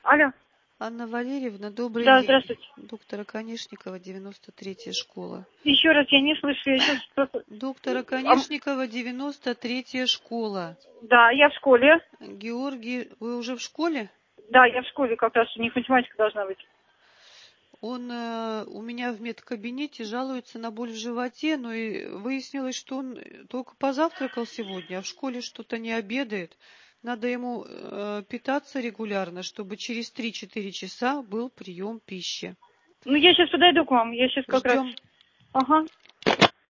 Алло. Анна Валерьевна, добрый Да, день. здравствуйте. Доктора Конешникова, 93-я школа. Еще раз, я не слышу, я сейчас просто... Доктора Конешникова, 93-я школа. Да, я в школе. Георгий, вы уже в школе? Да, я в школе, как раз у них математика должна быть. Он у меня в медкабинете жалуется на боль в животе, но и выяснилось, что он только позавтракал сегодня, а в школе что-то не обедает. Надо ему питаться регулярно, чтобы через 3-4 часа был прием пищи. Ну, я сейчас подойду к вам, я сейчас как раз... Ждем. Ага.